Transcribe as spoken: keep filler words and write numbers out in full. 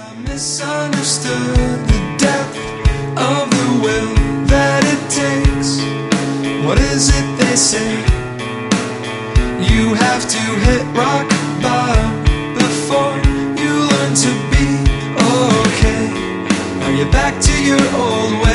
I misunderstood the depth of the will that it takes. What is it they say? You have to hit rock bottom before you learn to be okay. Are you back to your old way?